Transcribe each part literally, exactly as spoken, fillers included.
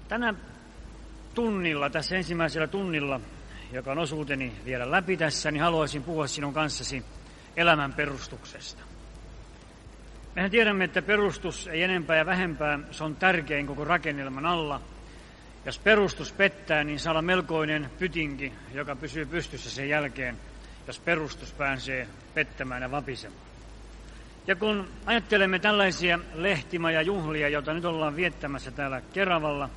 Tänä tunnilla, tässä ensimmäisellä tunnilla, joka on osuuteni vielä läpi tässä, niin haluaisin puhua sinun kanssasi elämän perustuksesta. Mehän tiedämme, että perustus ei enempää ja vähempää, se on tärkein koko rakennelman alla. Jos perustus pettää, niin saa olla melkoinen pytinki, joka pysyy pystyssä sen jälkeen, jos perustus pääsee pettämään ja vapisemaan. Ja kun ajattelemme tällaisia lehtimajajuhlia, joita nyt ollaan viettämässä täällä Keravalla,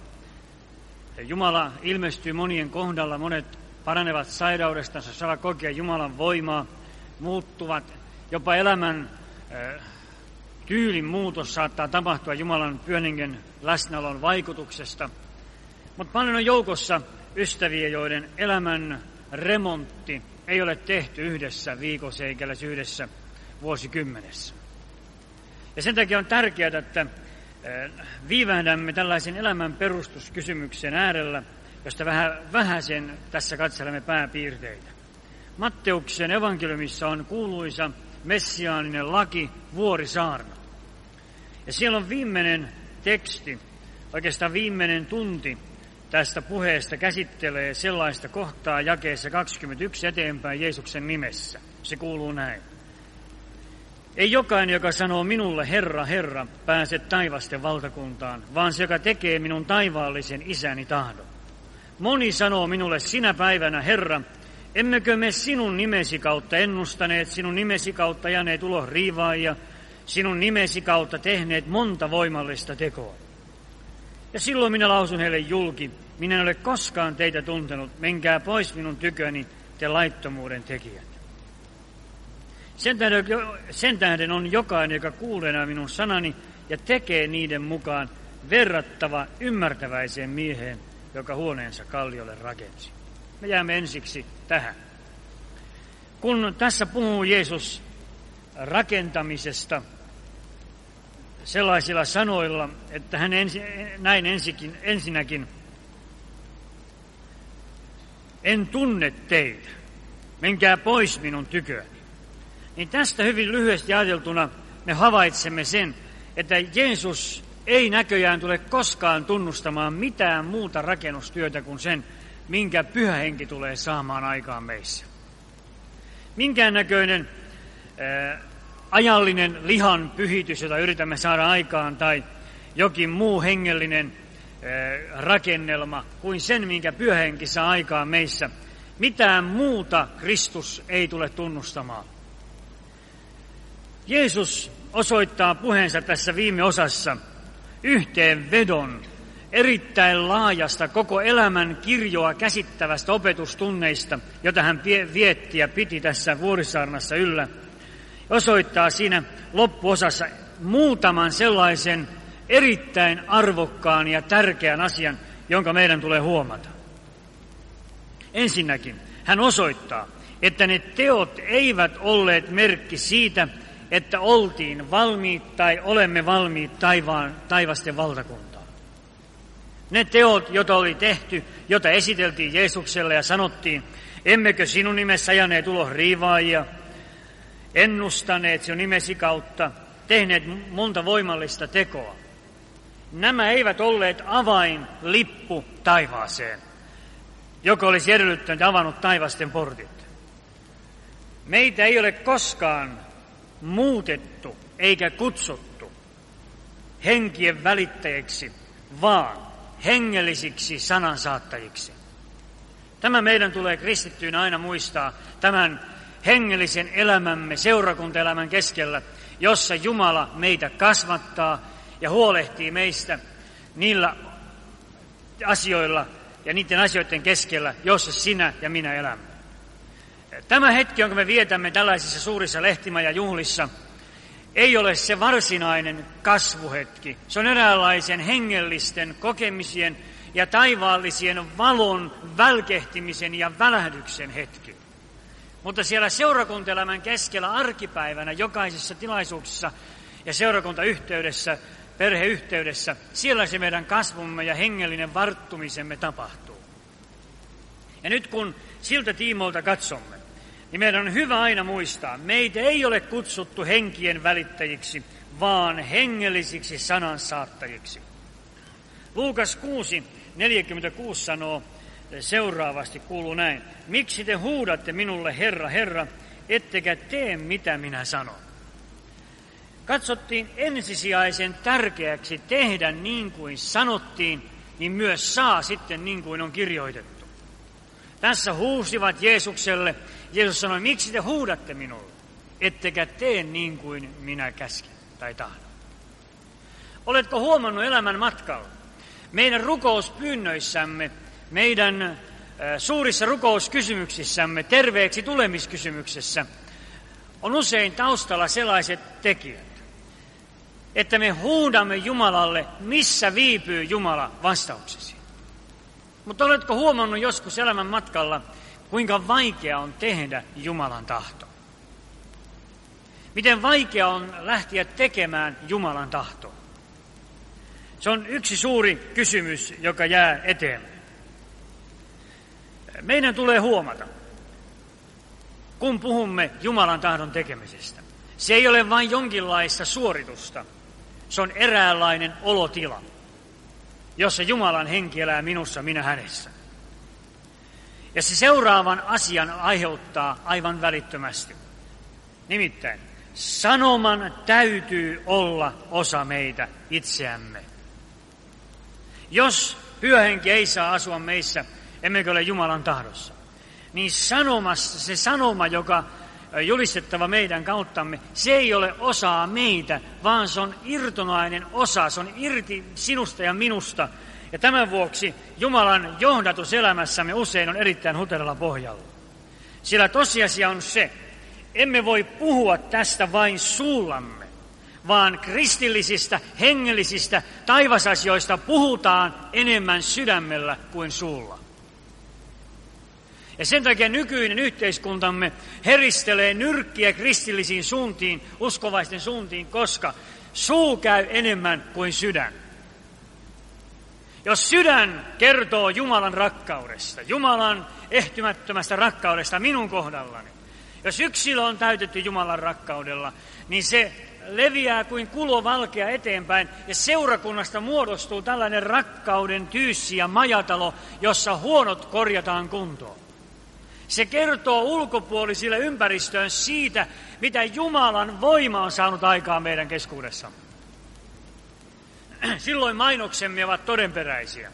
Jumala ilmestyy monien kohdalla, monet paranevat sairaudestansa, saavat kokea Jumalan voimaa, muuttuvat, jopa elämän äh, tyylin muutos saattaa tapahtua Jumalan Pyhän Hengen läsnäolon vaikutuksesta. Mutta paljon on joukossa ystäviä, joiden elämän remontti ei ole tehty yhdessä viikossa eikä edes yhdessä vuosikymmenessä. Ja sen takia on tärkeää, että viivähdämme tällaisen elämän perustuskysymyksen äärellä, josta vähän, vähäsen tässä katselemme pääpiirteitä. Matteuksen evankeliumissa on kuuluisa messiaaninen laki, vuorisaarna. Ja siellä on viimeinen teksti, oikeastaan viimeinen tunti tästä puheesta käsittelee sellaista kohtaa jakeessa kaksikymmentäyksi eteenpäin Jeesuksen nimessä. Se kuuluu näin. Ei jokainen, joka sanoo minulle Herra, Herra, pääse taivasten valtakuntaan, vaan se, joka tekee minun taivaallisen isäni tahdon. Moni sanoo minulle sinä päivänä, Herra, emmekö me sinun nimesi kautta ennustaneet, sinun nimesi kautta jääneet ulos riivaajia, sinun nimesi kautta tehneet monta voimallista tekoa. Ja silloin minä lausun heille julki, minä en ole koskaan teitä tuntenut, menkää pois minun tyköni, te laittomuuden tekijät. Sen tähden, sen tähden on jokainen, joka kuulee nämä minun sanani ja tekee niiden mukaan, verrattava ymmärtäväiseen mieheen, joka huoneensa kalliolle rakensi. Me jäämme ensiksi tähän. Kun tässä puhuu Jeesus rakentamisesta sellaisilla sanoilla, että hän ensi, näin ensikin, ensinnäkin, en tunne teitä, menkää pois minun tyköni. Niin tästä hyvin lyhyesti ajateltuna me havaitsemme sen, että Jeesus ei näköjään tule koskaan tunnustamaan mitään muuta rakennustyötä kuin sen, minkä Pyhä Henki tulee saamaan aikaan meissä. Minkään näköinen ää, ajallinen lihan pyhitys, jota yritämme saada aikaan, tai jokin muu hengellinen ää, rakennelma kuin sen, minkä Pyhä Henki saa aikaan meissä. Mitään muuta Kristus ei tule tunnustamaan. Jeesus osoittaa puheensa tässä viime osassa yhteenvedon erittäin laajasta koko elämän kirjoa käsittävästä opetustunneista, jota hän vietti ja piti tässä vuorisaarnassa yllä. Osoittaa siinä loppuosassa muutaman sellaisen erittäin arvokkaan ja tärkeän asian, jonka meidän tulee huomata. Ensinnäkin hän osoittaa, että ne teot eivät olleet merkki siitä, että oltiin valmiit tai olemme valmiit taivaan, taivasten valtakuntaan. Ne teot, joita oli tehty, joita esiteltiin Jeesukselle ja sanottiin, emmekö sinun nimessä ajaneet ulos riivaajia, ennustaneet sinun nimesi kautta, tehneet monta voimallista tekoa. Nämä eivät olleet avainlippu taivaaseen, joka olisi edellyttänyt ja avannut taivasten portit. Meitä ei ole koskaan muutettu eikä kutsuttu henkien välittäjiksi, vaan hengellisiksi sanansaattajiksi. Tämä meidän tulee kristittyinä aina muistaa tämän hengellisen elämämme, seurakuntaelämän keskellä, jossa Jumala meitä kasvattaa ja huolehtii meistä niillä asioilla ja niiden asioiden keskellä, jossa sinä ja minä elämme. Tämä hetki, jonka me vietämme tällaisissa suurissa lehtimajajuhlissa, ei ole se varsinainen kasvuhetki. Se on eräänlaisen hengellisten kokemisien ja taivaallisien valon välkehtimisen ja välähdyksen hetki. Mutta siellä seurakuntaelämän keskellä arkipäivänä, jokaisessa tilaisuuksessa ja seurakuntayhteydessä, perheyhteydessä, siellä se meidän kasvumme ja hengellinen varttumisemme tapahtuu. Ja nyt kun siltä tiimoilta katsomme, niin meidän on hyvä aina muistaa, meitä ei ole kutsuttu henkien välittäjiksi, vaan hengellisiksi sanansaattajiksi. Luukas kuusi neljäkymmentäkuusi sanoo seuraavasti, kuuluu näin. Miksi te huudatte minulle, Herra, Herra, ettekä tee mitä minä sanon? Katsottiin ensisijaisen tärkeäksi tehdä niin kuin sanottiin, niin myös saa sitten niin kuin on kirjoitettu. Tässä huusivat Jeesukselle. Jeesus sanoi, miksi te huudatte minulle, ettekä tee niin kuin minä käsken tai tahdon. Oletko huomannut elämän matkalla? Meidän rukouspyynnöissämme, meidän äh, suurissa rukouskysymyksissämme, terveeksi tulemiskysymyksessä on usein taustalla sellaiset tekijät, että me huudamme Jumalalle, missä viipyy Jumala vastauksesi. Mutta oletko huomannut joskus elämän matkalla, kuinka vaikea on tehdä Jumalan tahto? Miten vaikea on lähteä tekemään Jumalan tahtoa? Se on yksi suuri kysymys, joka jää eteen. Meidän tulee huomata, kun puhumme Jumalan tahdon tekemisestä. Se ei ole vain jonkinlaista suoritusta. Se on eräänlainen olotila, jossa Jumalan henki elää minussa, minä hänessä. Ja se seuraavan asian aiheuttaa aivan välittömästi. Nimittäin, sanoman täytyy olla osa meitä itseämme. Jos pyhähenki ei saa asua meissä, emmekö ole Jumalan tahdossa, niin sanomassa, se sanoma, joka julistettava meidän kauttamme, se ei ole osaa meitä, vaan se on irtonainen osa, se on irti sinusta ja minusta. Ja tämän vuoksi Jumalan johdatus elämässämme usein on erittäin huteralla pohjalla. Sillä tosiasia on se, emme voi puhua tästä vain suullamme, vaan kristillisistä, hengellisistä taivasasioista puhutaan enemmän sydämellä kuin suulla. Ja sen takia nykyinen yhteiskuntamme heristelee nyrkkiä kristillisiin suuntiin, uskovaisten suuntiin, koska suu käy enemmän kuin sydän. Jos sydän kertoo Jumalan rakkaudesta, Jumalan ehtymättömästä rakkaudesta minun kohdallani, jos yksilö on täytetty Jumalan rakkaudella, niin se leviää kuin kulovalkea eteenpäin ja seurakunnasta muodostuu tällainen rakkauden tyyssi ja majatalo, jossa huonot korjataan kuntoon. Se kertoo ulkopuolisille ympäristöön siitä, mitä Jumalan voima on saanut aikaan meidän keskuudessamme. Silloin mainoksemme ovat todenperäisiä.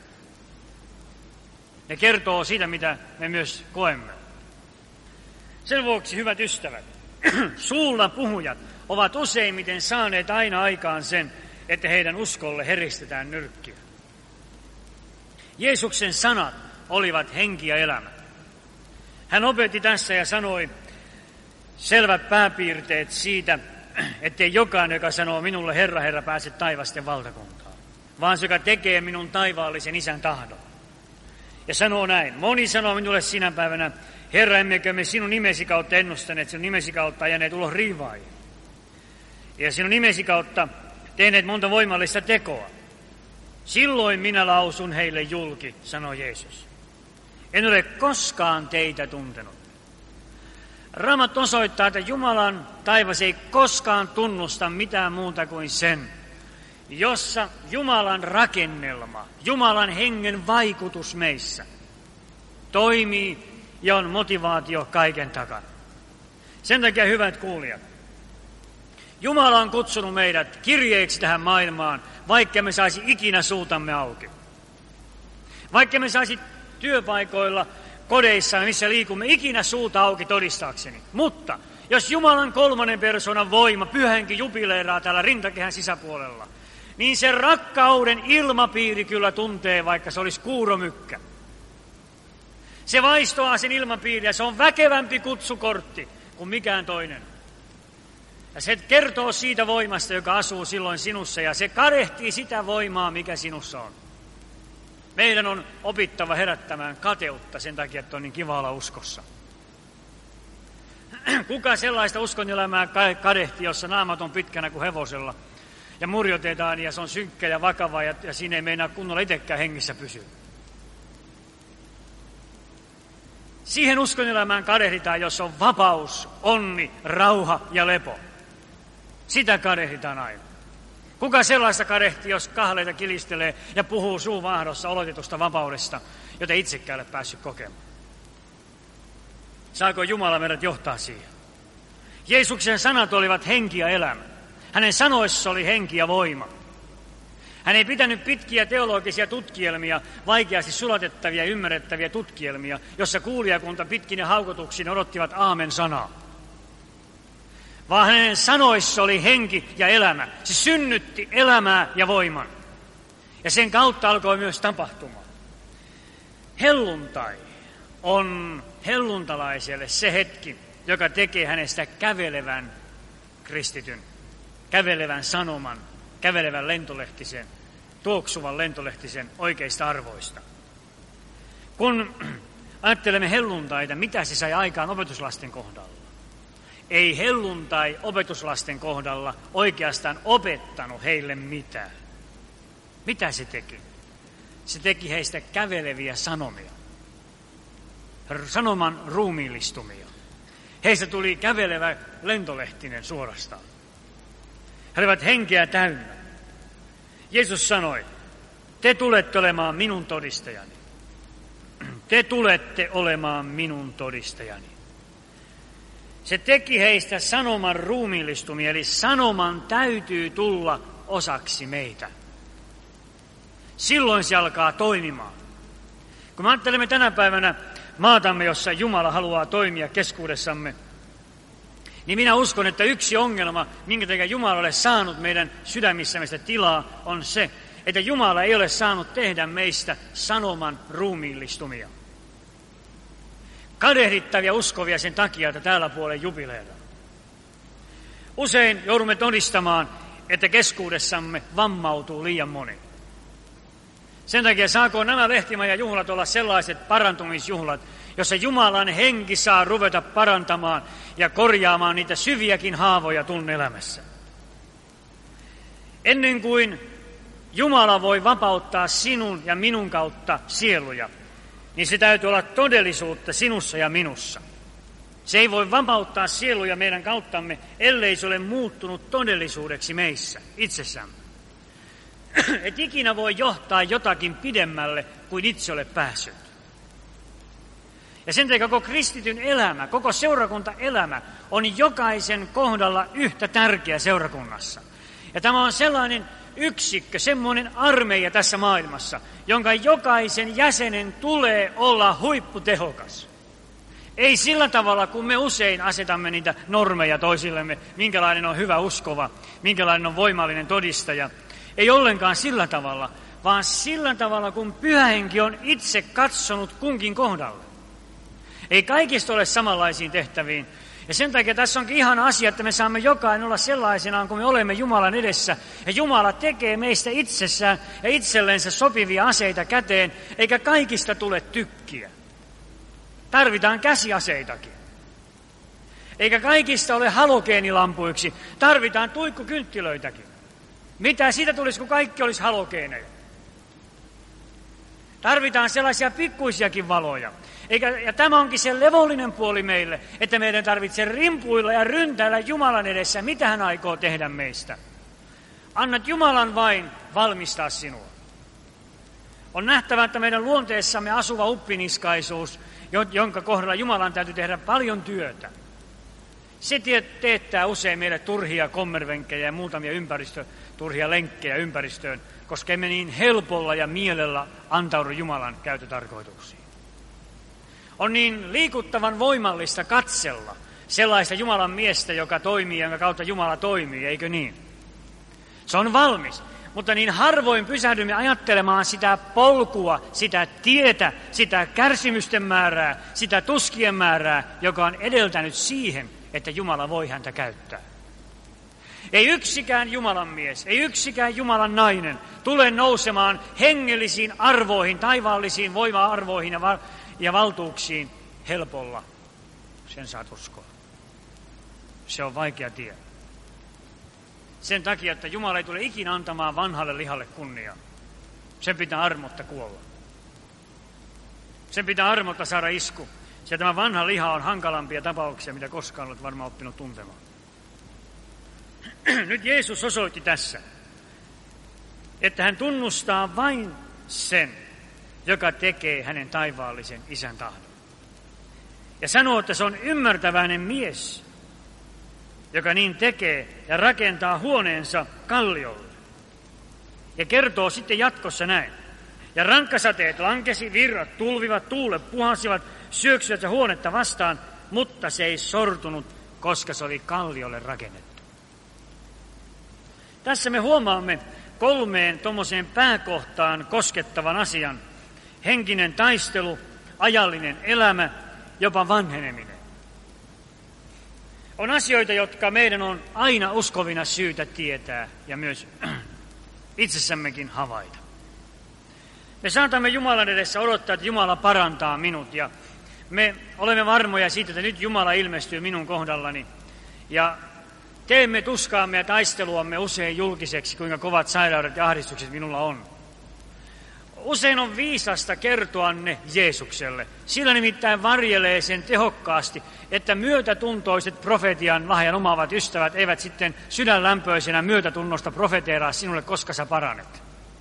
Ne kertoo siitä, mitä me myös koemme. Sen vuoksi, hyvät ystävät, suulla puhujat ovat useimmiten saaneet aina aikaan sen, että heidän uskolle heristetään nyrkkiä. Jeesuksen sanat olivat henki ja elämä. Hän opetti tässä ja sanoi selvät pääpiirteet siitä, ettei jokainen, joka sanoo minulle Herra, Herra, pääse taivasten valtakuntaan, vaan se, joka tekee minun taivaallisen Isän tahdon. Ja sanoo näin, moni sanoo minulle sinä päivänä, Herra, emmekö me sinun nimesi kautta ennustaneet, sinun nimesi kautta ajaneet ulos riivaajia. Ja sinun nimesi kautta tehneet monta voimallista tekoa. Silloin minä lausun heille julki, sanoi Jeesus. En ole koskaan teitä tuntenut. Raamattu osoittaa, että Jumalan taivas ei koskaan tunnusta mitään muuta kuin sen, jossa Jumalan rakennelma, Jumalan hengen vaikutus meissä toimii ja on motivaatio kaiken takana. Sen takia, hyvät kuulijat, Jumala on kutsunut meidät kirjeeksi tähän maailmaan, vaikka me saisi ikinä suutamme auki. Vaikka me saisi työpaikoilla, kodeissa, missä liikumme, ikinä suuta auki todistaakseni. Mutta jos Jumalan kolmannen persoonan voima pyhänkin jubileeraa täällä rintakehän sisäpuolella, niin se rakkauden ilmapiiri kyllä tuntee, vaikka se olisi kuuromykkä. Se vaistoaa sen ilmapiiriä, se on väkevämpi kutsukortti kuin mikään toinen. Ja se kertoo siitä voimasta, joka asuu silloin sinussa, ja se kadehtii sitä voimaa, mikä sinussa on. Meidän on opittava herättämään kateutta sen takia, että on niin kiva olla uskossa. Kuka sellaista uskonelämää kadehti, jossa naamat on pitkänä kuin hevosella, ja murjotetaan, ja se on synkkä ja vakava, ja, ja siinä ei meinaa kunnolla itsekään hengissä pysyä. Siihen uskonelämään kadehditaan, jossa on vapaus, onni, rauha ja lepo. Sitä kadehditaan aina. Kuka sellaista kadehtii, jos kahleita kilistelee ja puhuu suuvaahdossa oletetusta vapaudesta, jota itsekään ole päässyt kokemaan? Saako Jumala meidät johtaa siihen? Jeesuksen sanat olivat henki ja elämä. Hänen sanoissa oli henki ja voima. Hän ei pitänyt pitkiä teologisia tutkielmia, vaikeasti sulatettavia ja ymmärrettäviä tutkielmia, jossa kuulijakunta pitkin ja haukotuksin odottivat aamen sanaa. Vaan hänen sanoissa oli henki ja elämä. Se synnytti elämää ja voiman. Ja sen kautta alkoi myös tapahtumaan. Helluntai on helluntalaiselle se hetki, joka tekee hänestä kävelevän kristityn, kävelevän sanoman, kävelevän lentolehtisen, tuoksuvan lentolehtisen oikeista arvoista. Kun ajattelemme helluntaita, mitä se sai aikaan opetuslasten kohdalla? Ei helluntai opetuslasten kohdalla oikeastaan opettanut heille mitään. Mitä se teki? Se teki heistä käveleviä sanomia. Sanoman ruumiillistumia. Heistä tuli kävelevä lentolehtinen suorastaan. He olivat henkeä täynnä. Jeesus sanoi, te tulette olemaan minun todistajani. Te tulette olemaan minun todistajani. Se teki heistä sanoman ruumiillistumia, eli sanoman täytyy tulla osaksi meitä. Silloin se alkaa toimimaan. Kun me ajattelemme tänä päivänä maatamme, jossa Jumala haluaa toimia keskuudessamme, niin minä uskon, että yksi ongelma, minkä takia Jumala ole saanut meidän sydämissämme sitä tilaa, on se, että Jumala ei ole saanut tehdä meistä sanoman ruumiillistumia. Kadehdittavia uskovia sen takia, että täällä puolen jubileilla. Usein joudumme todistamaan, että keskuudessamme vammautuu liian moni. Sen takia saako nämä lehtimajajuhlat olla sellaiset parantumisjuhlat, jossa Jumalan henki saa ruveta parantamaan ja korjaamaan niitä syviäkin haavoja tunneelämässä. Ennen kuin Jumala voi vapauttaa sinun ja minun kautta sieluja, niin se täytyy olla todellisuutta sinussa ja minussa. Se ei voi vapauttaa sieluja meidän kauttamme, ellei se ole muuttunut todellisuudeksi meissä, itsessämme. Et ikinä voi johtaa jotakin pidemmälle kuin itse ole päässyt. Ja sen takia koko kristityn elämä, koko seurakuntaelämä on jokaisen kohdalla yhtä tärkeä seurakunnassa. Ja tämä on sellainen yksikkö, semmoinen armeija tässä maailmassa, jonka jokaisen jäsenen tulee olla huipputehokas. Ei sillä tavalla, kun me usein asetamme niitä normeja toisillemme, minkälainen on hyvä uskova, minkälainen on voimallinen todistaja. Ei ollenkaan sillä tavalla, vaan sillä tavalla, kun Pyhä Henki on itse katsonut kunkin kohdalle. Ei kaikista ole samanlaisiin tehtäviin. Ja sen takia tässä onkin ihana asia, että me saamme jokainen olla sellaisenaan, kun me olemme Jumalan edessä. Ja Jumala tekee meistä itsessään ja itsellensä sopivia aseita käteen, eikä kaikista tule tykkiä. Tarvitaan käsiaseitakin. Eikä kaikista ole halogeenilampuiksi, tarvitaan tuikkukynttilöitäkin. Mitä siitä tulisi, kun kaikki olisi halogeeneja? Tarvitaan sellaisia pikkuisiakin valoja. Eikä, ja tämä onkin se levollinen puoli meille, että meidän tarvitsee rimpuilla ja ryntäillä Jumalan edessä, mitä hän aikoo tehdä meistä. Annat Jumalan vain valmistaa sinua. On nähtävä, että meidän luonteessamme asuva uppiniskaisuus, jonka kohdalla Jumalan täytyy tehdä paljon työtä. Se teettää usein meille turhia kommervenkkejä ja muutamia ympäristö, turhia lenkkejä ympäristöön, koska emme niin helpolla ja mielellä antaudu Jumalan käytötarkoituksiin. On niin liikuttavan voimallista katsella sellaista Jumalan miestä, joka toimii, jonka kautta Jumala toimii, eikö niin? Se on valmis, mutta niin harvoin pysähdymme ajattelemaan sitä polkua, sitä tietä, sitä kärsimysten määrää, sitä tuskien määrää, joka on edeltänyt siihen, että Jumala voi häntä käyttää. Ei yksikään Jumalan mies, ei yksikään Jumalan nainen tule nousemaan hengellisiin arvoihin, taivaallisiin voima-arvoihin ja, val- ja valtuuksiin helpolla. Sen saat uskoa. Se on vaikea tie. Sen takia, että Jumala ei tule ikinä antamaan vanhalle lihalle kunniaa. Sen pitää armotta kuolla. Sen pitää armotta saada isku. Ja tämä vanha liha on hankalampia tapauksia, mitä koskaan olet varmaan oppinut tuntemaan. Nyt Jeesus osoitti tässä, että hän tunnustaa vain sen, joka tekee hänen taivaallisen isän tahdon. Ja sanoo, että se on ymmärtäväinen mies, joka niin tekee ja rakentaa huoneensa kalliolle. Ja kertoo sitten jatkossa näin. Ja rankkasateet lankesi, virrat tulvivat, tuulet puhalsivat, syöksyivät ja huonetta vastaan, mutta se ei sortunut, koska se oli kalliolle rakennettu. Tässä me huomaamme kolmeen tuommoiseen pääkohtaan koskettavan asian. Henkinen taistelu, ajallinen elämä, jopa vanheneminen. On asioita, jotka meidän on aina uskovina syytä tietää ja myös itsessämmekin havaita. Me saatamme Jumalan edessä odottaa, että Jumala parantaa minut ja me olemme varmoja siitä, että nyt Jumala ilmestyy minun kohdallani ja teemme tuskaamme ja taisteluamme usein julkiseksi, kuinka kovat sairaudet ja ahdistukset minulla on. Usein on viisasta kertoa ne Jeesukselle. Sillä nimittäin varjelee sen tehokkaasti, että myötätuntoiset profetian lahjan omaavat ystävät eivät sitten sydänlämpöisenä myötätunnosta profeteeraa sinulle, koska sä paranet.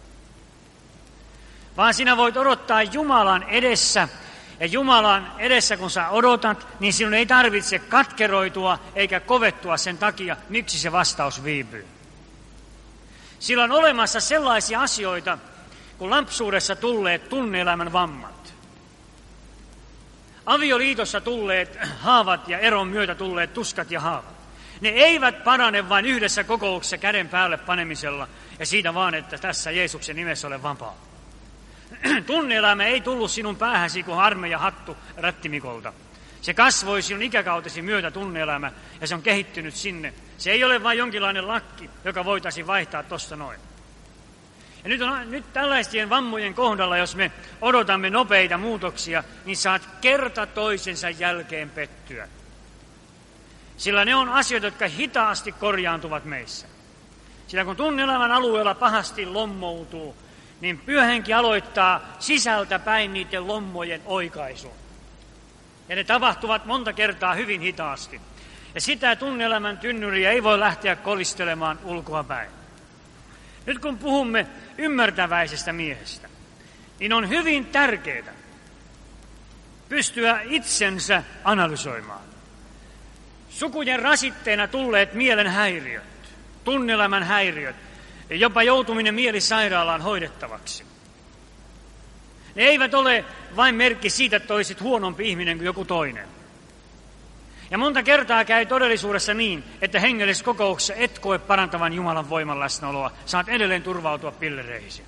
Vaan sinä voit odottaa Jumalan edessä, ja Jumalan edessä kun sä odotat, niin sinun ei tarvitse katkeroitua eikä kovettua sen takia, miksi se vastaus viipyy. Sillä on olemassa sellaisia asioita, kun lapsuudessa tulleet tunne-elämän vammat, avioliitossa tulleet haavat ja eron myötä tulleet tuskat ja haavat, ne eivät parane vain yhdessä kokouksessa käden päälle panemisella ja siitä vaan, että tässä Jeesuksen nimessä ole vapaa. Tunne-elämä ei tullut sinun päähäsi kuin harme ja hattu rättimikolta. Se kasvoi sinun ikäkautesi myötä tunne-elämä ja se on kehittynyt sinne. Se ei ole vain jonkinlainen lakki, joka voitaisiin vaihtaa tuosta noin. Ja nyt, on, nyt tällaisten vammojen kohdalla, jos me odotamme nopeita muutoksia, niin saat kerta toisensa jälkeen pettyä. Sillä ne on asioita, jotka hitaasti korjaantuvat meissä. Sillä kun tunne-elämän alueella pahasti lommoutuu, niin Pyhä Henki aloittaa sisältä päin niiden lommojen oikaisun. Ja ne tapahtuvat monta kertaa hyvin hitaasti. Ja sitä tunne-elämän tynnyriä ei voi lähteä kolistelemaan ulkoa päin. Nyt kun puhumme ymmärtäväisestä miehestä, niin on hyvin tärkeää pystyä itsensä analysoimaan. Sukujen rasitteena tulleet mielen häiriöt, tunne-elämän häiriöt, ja jopa joutuminen mielisairaalaan hoidettavaksi. Ne eivät ole vain merkki siitä, että olisit huonompi ihminen kuin joku toinen. Ja monta kertaa käy todellisuudessa niin, että hengellisessä kokouksessa et koe parantavan Jumalan voiman läsnäoloa. Saat edelleen turvautua pillereisiin.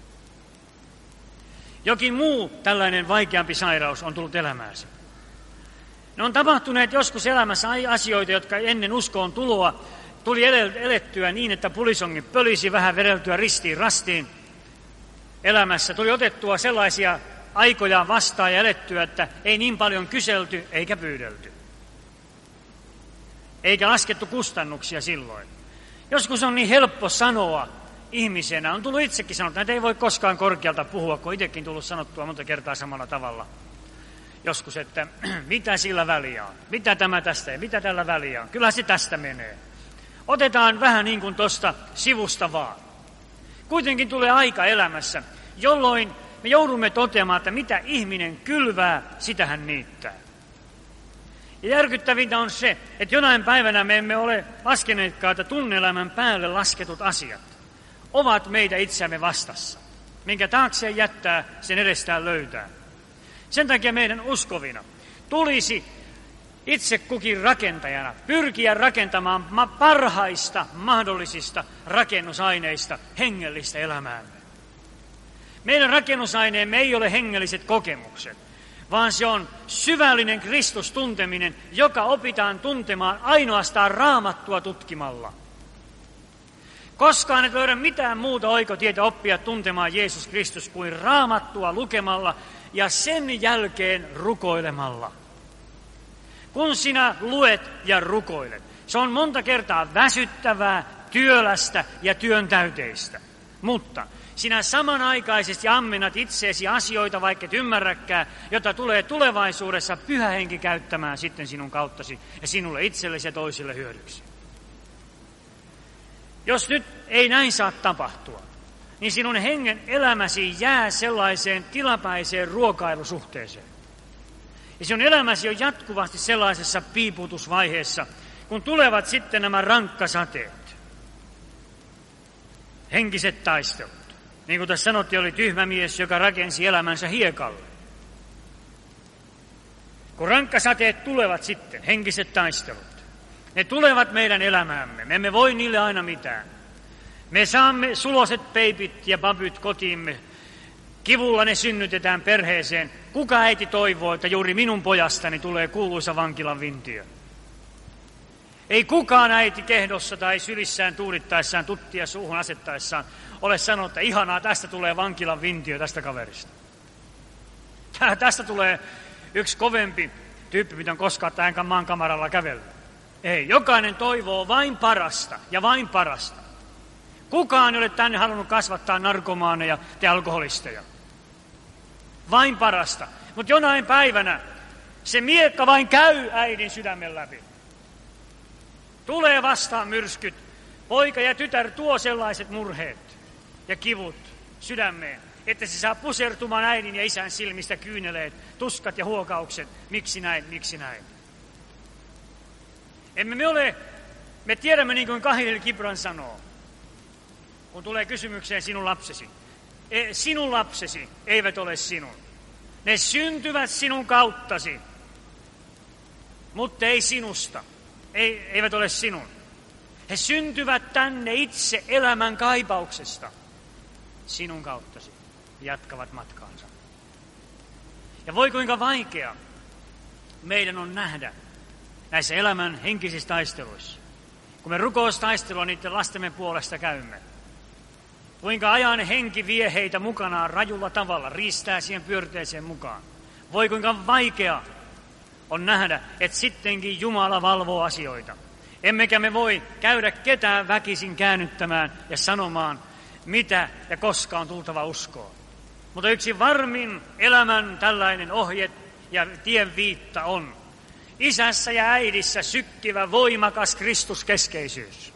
Jokin muu tällainen vaikeampi sairaus on tullut elämääsi. Ne on tapahtuneet joskus elämässä asioita, jotka ennen uskoon tuloa tuli elettyä niin, että pulisongin pölisi, vähän vedeltyä ristiin rastiin elämässä. Tuli otettua sellaisia aikoja vastaan ja elettyä, että ei niin paljon kyselty eikä pyydelty. Eikä laskettu kustannuksia silloin. Joskus on niin helppo sanoa ihmisenä, on tullut itsekin sanottua, että ei voi koskaan korkealta puhua, kun itsekin tullut sanottua monta kertaa samalla tavalla. Joskus, että mitä sillä väliä on, mitä tämä tästä ja mitä tällä väliä on, kyllä se tästä menee. Otetaan vähän niin kuin tuosta sivusta vaan. Kuitenkin tulee aika elämässä, jolloin me joudumme toteamaan, että mitä ihminen kylvää, sitä hän niittää. Ja järkyttävintä on se, että jonain päivänä me emme ole laskeneetkaan, että tunne-elämän päälle lasketut asiat ovat meitä itseämme vastassa. Minkä taakseen jättää, sen edestään löytää. Sen takia meidän uskovina tulisi itse kukin rakentajana pyrkiä rakentamaan parhaista mahdollisista rakennusaineista hengellistä elämäämme. Meidän rakennusaineemme ei ole hengelliset kokemukset, vaan se on syvällinen Kristus-tunteminen, joka opitaan tuntemaan ainoastaan Raamattua tutkimalla. Koskaan et löydä mitään muuta oikotietä oppia tuntemaan Jeesus Kristus kuin Raamattua lukemalla ja sen jälkeen rukoilemalla. Kun sinä luet ja rukoilet, se on monta kertaa väsyttävää, työlästä ja työntäyteistä. Mutta sinä samanaikaisesti ammennat itseesi asioita, vaikka et ymmärräkään, jota tulee tulevaisuudessa Pyhä Henki käyttämään sitten sinun kauttasi ja sinulle itsellesi ja toisille hyödyksi. Jos nyt ei näin saa tapahtua, niin sinun hengen elämäsi jää sellaiseen tilapäiseen ruokailusuhteeseen. Ja sinun elämäsi on jatkuvasti sellaisessa piiputusvaiheessa, kun tulevat sitten nämä rankkasateet, henkiset taistelut. Niin kuin tässä sanottiin, oli tyhmä mies, joka rakensi elämänsä hiekalle. Kun rankkasateet tulevat sitten, henkiset taistelut, ne tulevat meidän elämäämme. Me emme voi niille aina mitään. Me saamme suloset peipit ja papyt kotiimme. Kivulla ne synnytetään perheeseen. Kuka äiti toivoo, että juuri minun pojastani tulee kuuluisa vankilan vintiö? Ei kukaan äiti kehdossa tai sylissään tuudittaessaan, tuttia suuhun asettaessaan ole sanonut, että ihanaa, tästä tulee vankilan vintiö tästä kaverista. Tästä tulee yksi kovempi tyyppi, mitä on koskaan tämän maan kamaralla kävellä. Ei, jokainen toivoo vain parasta ja vain parasta. Kukaan ei ole tänne halunnut kasvattaa narkomaaneja ja alkoholisteja. Vain parasta. Mutta jonain päivänä se miekka vain käy äidin sydämen läpi. Tulee vastaan myrskyt. Poika ja tytär tuo sellaiset murheet ja kivut sydämeen, että se saa pusertumaan äidin ja isän silmistä kyyneleet, tuskat ja huokaukset. Miksi näin, miksi näin? Emme me ole, me tiedämme niin kuin Kahil Gibran sanoo, kun tulee kysymykseen sinun lapsesi. E, sinun lapsesi eivät ole sinun. Ne syntyvät sinun kauttasi, mutta ei sinusta. Ei, eivät ole sinun. He syntyvät tänne itse elämän kaipauksesta sinun kauttasi. Jatkavat matkaansa. Ja voi kuinka vaikea meidän on nähdä näissä elämän henkisissä taisteluissa, kun me rukoustaistelua niiden lastemme puolesta käymme. Kuinka ajan henki vie heitä mukanaan rajulla tavalla, riistää siihen pyörteeseen mukaan. Voi kuinka vaikea on nähdä, että sittenkin Jumala valvoo asioita. Emmekä me voi käydä ketään väkisin käännyttämään ja sanomaan, mitä ja koska on tultava uskoa. Mutta yksi varmin elämän tällainen ohje ja tien viitta on isässä ja äidissä sykkivä voimakas Kristuskeskeisyys.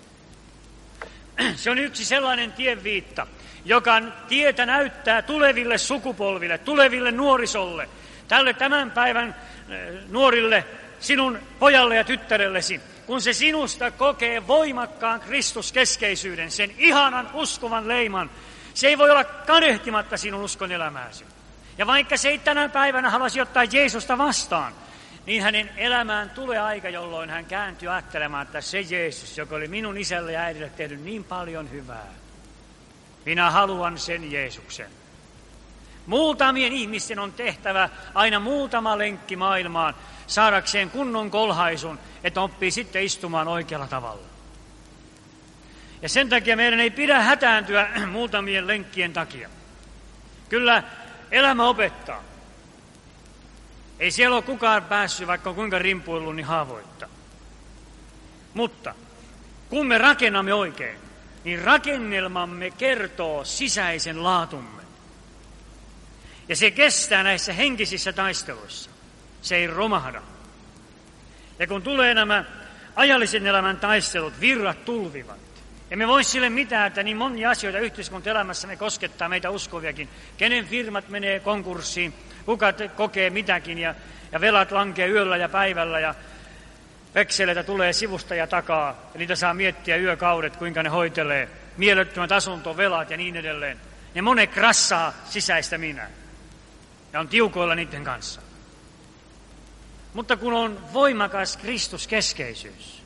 Se on yksi sellainen tienviitta, joka tietä näyttää tuleville sukupolville, tuleville nuorisolle, tälle tämän päivän nuorille, sinun pojalle ja tyttärellesi, kun se sinusta kokee voimakkaan Kristuskeskeisyyden, sen ihanan uskovan leiman. Se ei voi olla kadehtimatta sinun uskon elämääsi. Ja vaikka se ei tänä päivänä haluaisi ottaa Jeesusta vastaan, niin hänen elämään tulee aika, jolloin hän kääntyy ajattelemaan, että se Jeesus, joka oli minun isälle ja äidille tehnyt niin paljon hyvää, minä haluan sen Jeesuksen. Muutamien ihmisten on tehtävä aina muutama lenkki maailmaan saadakseen kunnon kolhaisun, että oppii sitten istumaan oikealla tavalla. Ja sen takia meidän ei pidä hätääntyä muutamien lenkkien takia. Kyllä elämä opettaa. Ei siellä ole kukaan päässyt, vaikka on kuinka rimpuillut, niin haavoittaa. Mutta kun me rakennamme oikein, niin rakennelmamme kertoo sisäisen laatumme. Ja se kestää näissä henkisissä taisteluissa. Se ei romahda. Ja kun tulee nämä ajallisen elämän taistelut, virrat tulvivat. Emme voi sille mitään, että niin monia asioita yhteiskuntaelämässä me koskettaa meitä uskoviakin. Kenen firmat menee konkurssiin, kuka te- kokee mitäkin ja, ja velat lankee yöllä ja päivällä ja vekseleitä tulee sivusta ja takaa. Ja niitä saa miettiä yökaudet, kuinka ne hoitelee. Mielettömät asuntovelat ja niin edelleen. Ne monet krassaa sisäistä minää ja on tiukoilla niiden kanssa. Mutta kun on voimakas Kristuskeskeisyys,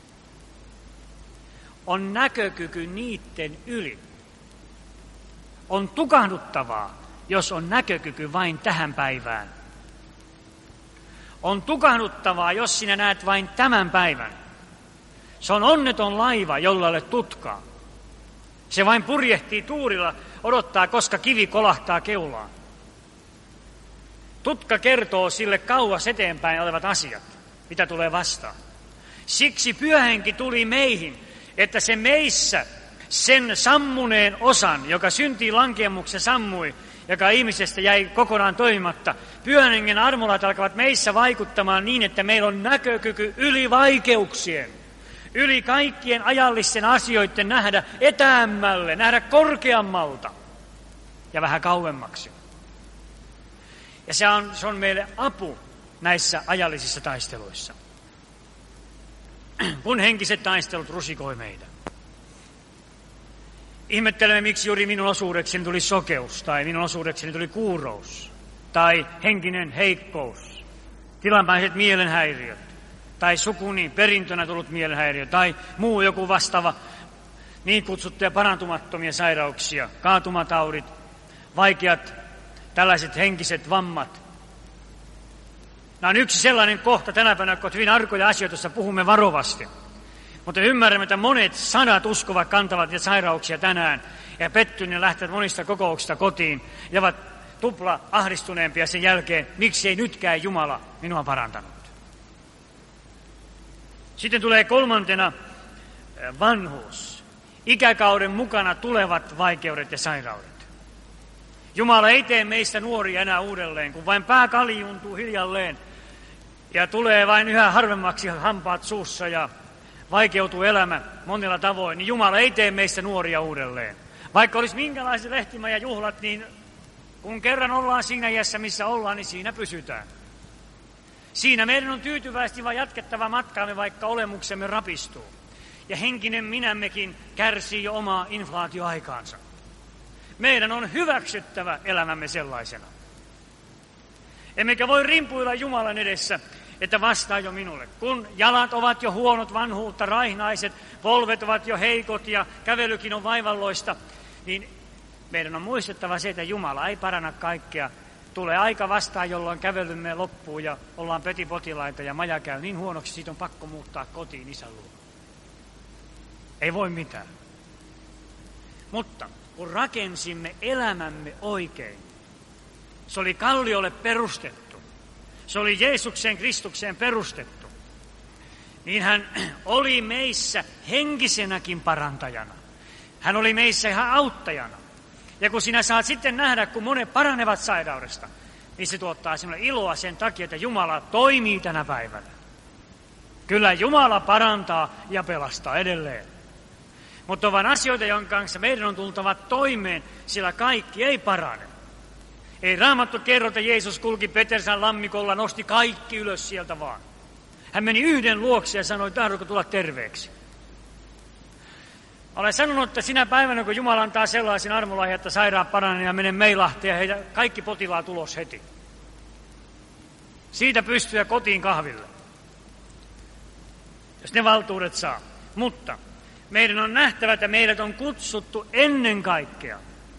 on näkökyky niiden yli. On tukahduttavaa, jos on näkökyky vain tähän päivään. On tukahduttavaa, jos sinä näet vain tämän päivän. Se on onneton laiva, jolla ei ole tutkaa. Se vain purjehtii tuurilla, odottaa, koska kivi kolahtaa keulaan. Tutka kertoo sille kauas eteenpäin olevat asiat, mitä tulee vastaan. Siksi Pyhähenki tuli meihin, että se meissä sen sammuneen osan, joka syntiin lankemuksessa sammui, joka ihmisestä jäi kokonaan toimimatta, Pyhän Hengen armolat alkavat meissä vaikuttamaan niin, että meillä on näkökyky yli vaikeuksien, yli kaikkien ajallisten asioiden nähdä etäämmälle, nähdä korkeammalta. ja vähän kauemmaksi. Ja se on, se on meille apu näissä ajallisissa taisteluissa. Kun henkiset taistelut rusikoi meitä. Ihmettelemme, miksi juuri minun osuudekseni tuli sokeus, tai minun osuudekseni tuli kuurous, tai henkinen heikkous, tilapäiset mielenhäiriöt, tai sukuni perintönä tullut mielenhäiriö, tai muu joku vastaava niin kutsuttuja parantumattomia sairauksia, kaatumataudit, vaikeat tällaiset henkiset vammat. Nämä on yksi sellainen kohta tänä päivänä, kun hyvin arkoja asioita, joissa puhumme varovasti. Mutta ymmärrämme, että monet sadat uskovat kantavat niitä sairauksia tänään ja pettyneen lähtevät monista kokouksista kotiin ja ovat tupla ahdistuneempia sen jälkeen, miksi ei nytkään Jumala minua parantanut. Sitten tulee kolmantena vanhuus. Ikäkauden mukana tulevat vaikeudet ja sairaudet. Jumala ei tee meistä nuoria enää uudelleen, kun vain pää kaljuntuu hiljalleen ja tulee vain yhä harvemmaksi hampaat suussa ja vaikeutuu elämä monilla tavoin, niin Jumala ei tee meistä nuoria uudelleen. Vaikka olisi minkälaiset lehtimä ja juhlat, niin kun kerran ollaan siinä iässä, missä ollaan, niin siinä pysytään. Siinä meidän on tyytyväisesti vain jatkettava matkaamme, vaikka olemuksemme rapistuu. Ja henkinen minämmekin kärsii jo omaa inflaatioaikaansa. Meidän on hyväksyttävä elämämme sellaisena. Emmekä voi rimpuilla Jumalan edessä, että vastaa jo minulle. Kun jalat ovat jo huonot, vanhuutta, raihnaiset, polvet ovat jo heikot ja kävelykin on vaivalloista, niin meidän on muistettava se, että Jumala ei paranna kaikkea. Tulee aika vastaan, jolloin kävelymme loppuu ja ollaan petipotilaita ja maja käy niin huonoksi, siitä on pakko muuttaa kotiin isän luo. Ei voi mitään. Mutta kun rakensimme elämämme oikein, se oli kalliolle perustettu, se oli Jeesukseen Kristukseen perustettu, niin hän oli meissä henkisenäkin parantajana. Hän oli meissä ihan auttajana. Ja kun sinä saat sitten nähdä, kun monet paranevat sairaudesta, niin se tuottaa sinulle iloa sen takia, että Jumala toimii tänä päivänä. Kyllä Jumala parantaa ja pelastaa edelleen. Mutta on vain asioita, jonka kanssa meidän on tultava toimeen, sillä kaikki ei parane. Ei Raamattu kerro, että Jeesus kulki Petersän lammikolla, nosti kaikki ylös sieltä vaan. Hän meni yhden luokse ja sanoi, tahdotko tulla terveeksi? Olen sanonut, että sinä päivänä, kun Jumala antaa sellaisen armolahjan, että sairaat paranee ja menee meilahteen ja heitä kaikki potilaat ulos heti. Siitä pystyy kotiin kahville, jos ne valtuudet saa. Mutta meidän on nähtävä, että meidät on kutsuttu ennen kaikkea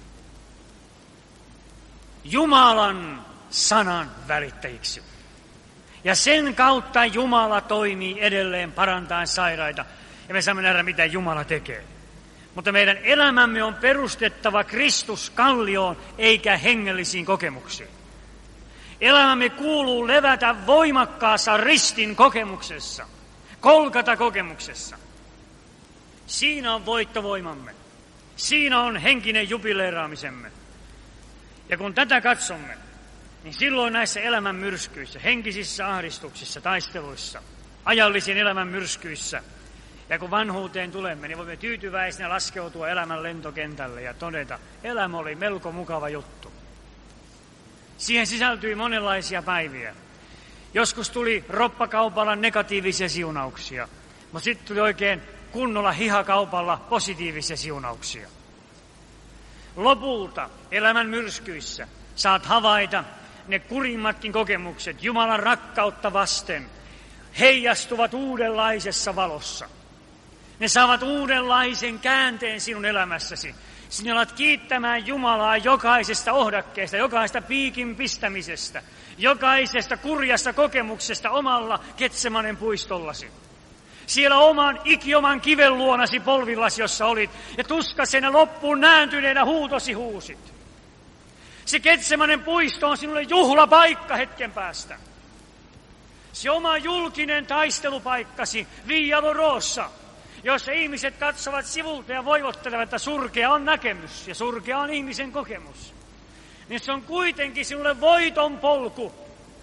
Jumalan sanan välittäjiksi. Ja sen kautta Jumala toimii edelleen parantaen sairaita. Ja me saamme nähdä, mitä Jumala tekee. Mutta meidän elämämme on perustettava Kristus kallioon, eikä hengellisiin kokemuksiin. Elämämme kuuluu levätä voimakkaassa ristin kokemuksessa, kolkata kokemuksessa. Siinä on voittovoimamme. Siinä on henkinen jubileeraamisemme. Ja kun tätä katsomme, niin silloin näissä elämän myrskyissä, henkisissä ahdistuksissa, taisteluissa, ajallisiin elämän myrskyissä, ja kun vanhuuteen tulemme, niin voimme tyytyväisenä laskeutua elämän lentokentälle ja todeta, elämä oli melko mukava juttu. Siihen sisältyi monenlaisia päiviä. Joskus tuli roppakaupalla negatiivisia siunauksia, mutta sitten tuli oikein kunnolla hihakaupalla positiivisia siunauksia. Lopulta elämän myrskyissä saat havaita ne kurimmatkin kokemukset Jumalan rakkautta vasten heijastuvat uudenlaisessa valossa. Ne saavat uudenlaisen käänteen sinun elämässäsi. Sinä alat kiittämään Jumalaa jokaisesta ohdakkeesta, jokaisesta piikin pistämisestä, jokaisesta kurjasta kokemuksesta omalla Getsemanen puistollasi. Siellä oman ikioman kiven luonasi polvillasi, jossa olit, ja tuskasena loppuun nääntyneenä huutosi huusit. Se Getsemanen puisto on sinulle juhlapaikka hetken päästä. Se oma julkinen taistelupaikkasi Via Dolorosa, jossa ihmiset katsovat sivulta ja voivottelevat, että surkea on näkemys ja surkea on ihmisen kokemus. Niin se on kuitenkin sinulle voiton polku.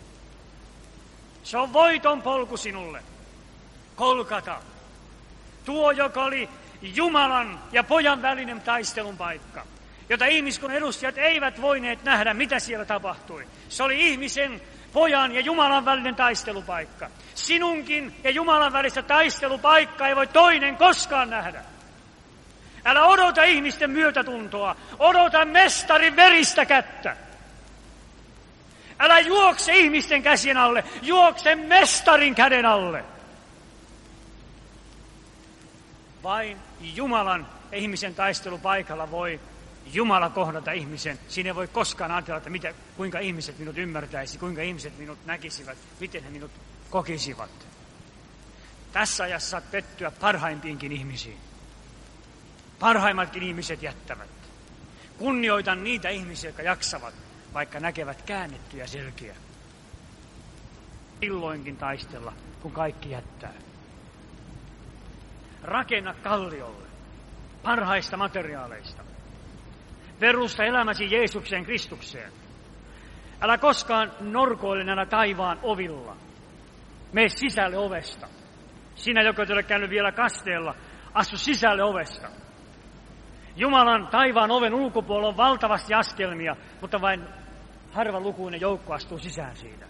Se on voiton polku sinulle. Kolkata. Tuo, joka oli Jumalan ja pojan välinen taistelun paikka. jota ihmiskunnan edustajat eivät voineet nähdä, mitä siellä tapahtui. Se oli ihmisen, pojan ja Jumalan välinen taistelupaikka. Sinunkin ja Jumalan välistä taistelupaikkaa ei voi toinen koskaan nähdä. Älä odota ihmisten myötätuntoa, odota mestarin veristä kättä. Älä juokse ihmisten käsien alle, juokse mestarin käden alle. Vain Jumalan ja ihmisen taistelupaikalla voi Jumala kohdata ihmisen. Siinä ei voi koskaan ajatella, että mitä, kuinka ihmiset minut ymmärtäisi, kuinka ihmiset minut näkisivät, miten he minut kokisivat. Tässä ajassa saat pettyä parhaimpiinkin ihmisiin. Parhaimmatkin ihmiset jättävät. Kunnioitan niitä ihmisiä, jotka jaksavat, vaikka näkevät käännettyjä selkiä. Silloinkin taistella, kun kaikki jättää. Rakenna kalliolle parhaista materiaaleista. Perusta elämäsi Jeesukseen Kristukseen. Älä koskaan norkoile näillä taivaan ovilla. Mene sisälle ovesta. Sinä, joka et ole käynyt vielä kasteella, astu sisälle ovesta. Jumalan taivaan oven ulkopuolella on valtavasti askelmia, mutta vain harvalukuinen joukko astuu sisään siitä.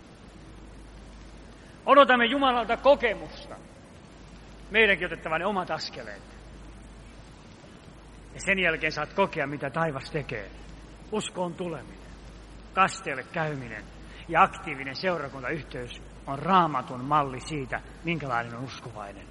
Odotamme Jumalalta kokemusta. Meidänkin otettava ne omat askeleet. Ja sen jälkeen saat kokea, mitä taivas tekee. Uskoon tuleminen, kasteelle käyminen ja aktiivinen seurakuntayhteys on Raamatun malli siitä, minkälainen on uskovainen.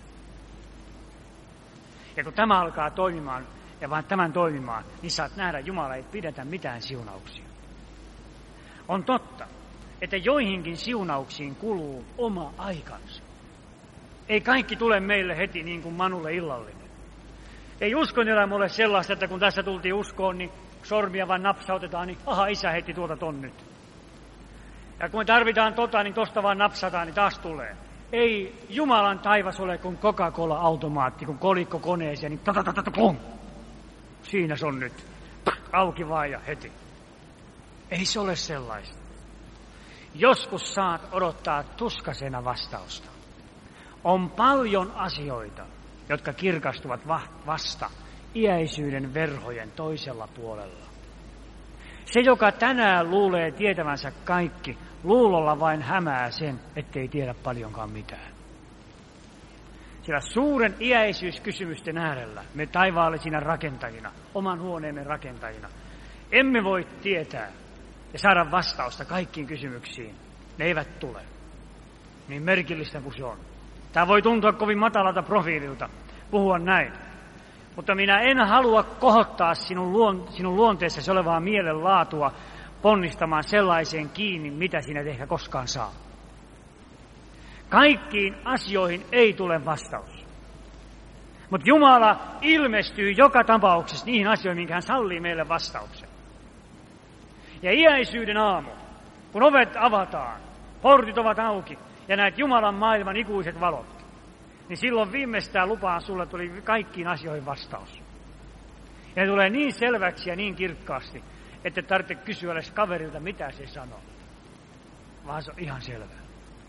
Ja kun tämä alkaa toimimaan, ja vain tämän toimimaan, niin saat nähdä, että Jumala ei pidetä mitään siunauksia. On totta, että joihinkin siunauksiin kuluu oma aikansa. Ei kaikki tule meille heti niin kuin Manulle illallinen. Ei uskon elämä ole sellaista, että kun tässä tultiin uskoon, niin sormia vaan napsautetaan, niin aha, isä heitti tuolta ton nyt. Ja kun me tarvitaan tota, niin tosta vaan napsataan, niin taas tulee. Ei Jumalan taivas ole kuin Coca-Cola-automaatti, kun kolikko koneeseen, niin ta-ta-ta-ta-pum. Siinä se on nyt. Auki vaan ja heti. Ei se ole sellaista. Joskus saat odottaa tuskasena vastausta. On paljon asioita, jotka kirkastuvat vasta iäisyyden verhojen toisella puolella. Se, joka tänään luulee tietävänsä kaikki, luulolla vain hämää sen, ettei tiedä paljonkaan mitään. Sillä suuren iäisyyskysymysten äärellä, me taivaallisina rakentajina, oman huoneemme rakentajina, emme voi tietää ja saada vastausta kaikkiin kysymyksiin. Ne eivät tule. Niin merkillistä kuin se on. Tämä voi tuntua kovin matalalta profiililta, puhua näin. Mutta minä en halua kohottaa sinun, luon, sinun luonteessasi olevaa mielenlaatua ponnistamaan sellaiseen kiinni, mitä sinä et ehkä koskaan saa. Kaikkiin asioihin ei tule vastaus. Mutta Jumala ilmestyy joka tapauksessa niihin asioihin, minkä hän sallii meille vastauksen. Ja iäisyyden aamu, kun ovet avataan, portit ovat auki ja näet Jumalan maailman ikuiset valot, niin silloin viimeistään lupaan sulle tuli kaikkiin asioihin vastaus. Ja tulee niin selväksi ja niin kirkkaasti, että tarvitse kysyä edes kaverilta, mitä se sanoo. Vaan se on ihan selvää.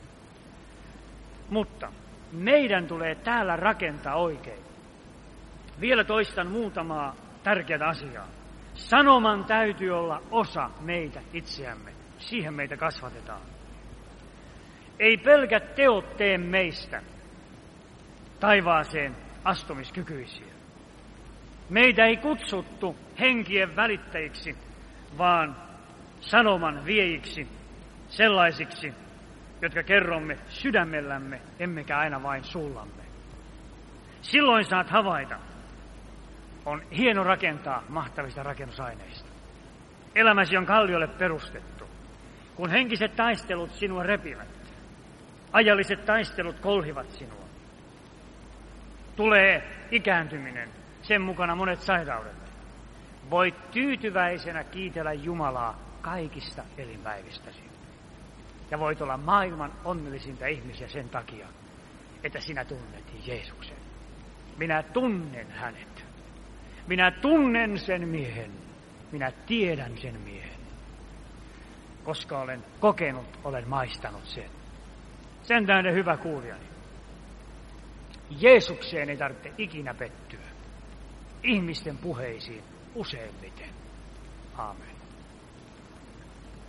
Mutta meidän tulee täällä rakentaa oikein. Vielä toistan muutamaa tärkeää asiaa. Sanoman täytyy olla osa meitä itseämme. Siihen meitä kasvatetaan. Ei pelkät teot tee meistä taivaaseen astumiskykyisiä. Meitä ei kutsuttu henkien välittäjiksi, vaan sanoman viejiksi, sellaisiksi, jotka kerromme sydämellämme, emmekä aina vain suullamme. Silloin saat havaita, on hieno rakentaa mahtavista rakennusaineista. Elämäsi on kalliolle perustettu. Kun henkiset taistelut sinua repivät, ajalliset taistelut kolhivat sinua. Tulee ikääntyminen, sen mukana monet sairaudet. Voit tyytyväisenä kiitellä Jumalaa kaikista elinpäivistäsi. Ja voit olla maailman onnellisinta ihmisiä sen takia, että sinä tunnet Jeesuksen. Minä tunnen hänet. Minä tunnen sen miehen. Minä tiedän sen miehen. Koska olen kokenut, olen maistanut sen. Sen tähden hyvä kuulijani. Jeesukseen ei tarvitse ikinä pettyä. Ihmisten puheisiin useimmiten. Aamen.